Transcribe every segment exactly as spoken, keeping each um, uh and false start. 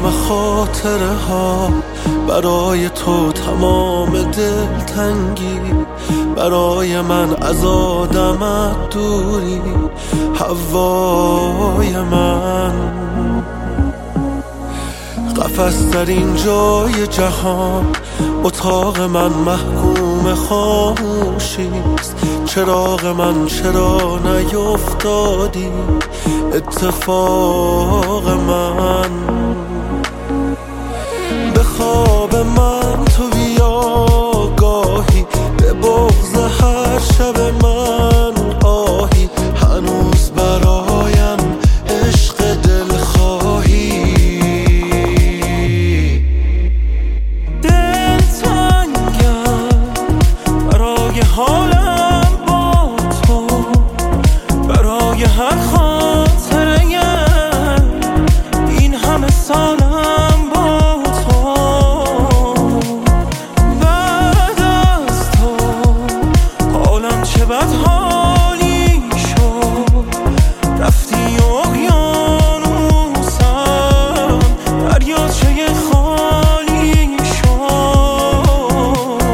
خاطره ها، برای تو تمام دلتنگی، برای من از آدمت دوری، هوای من. قفس در این جای جهان، اتاق من محکوم خاموشیست. چراغ من چرا نیفتادی اتفاق من؟ به خواب من تو بیا گاهی، به بغض هر شب من آهی، هنوز برایم عشق دلخواهی. دلتنگم برای حالم با تو، برای هر خاطره این همه سالم با تو. بعد از تو حالم چه بد حالی شد، رفتی اقیانوسم، دریاچه خالی شد.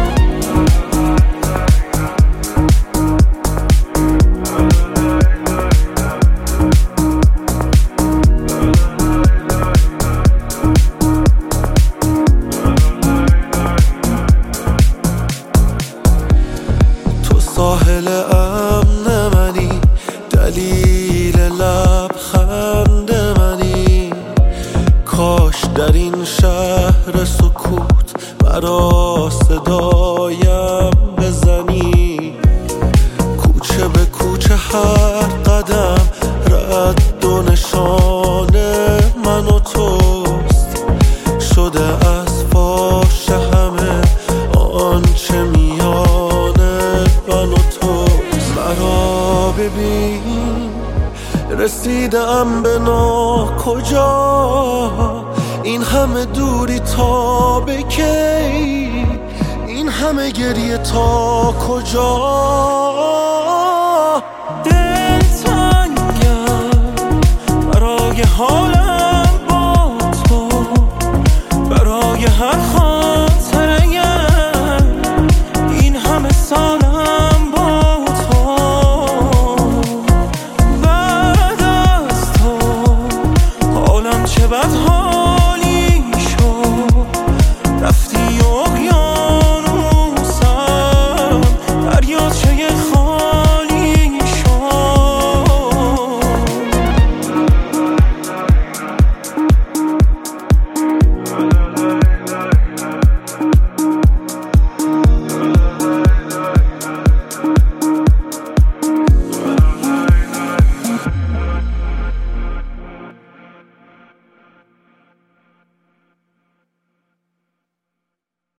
ساحل امن منی، دلیل لبخند منی. کاش در این شهر سکوت برا صدایم بزنی. کوچه به کوچه هر قدم رد و نشان من و توست، شده از فاش همه آنچه میان من و تو. مرا ببین رسیدم به ناکجا، این همه دوری تا به کی، این همه گریه تا کجا؟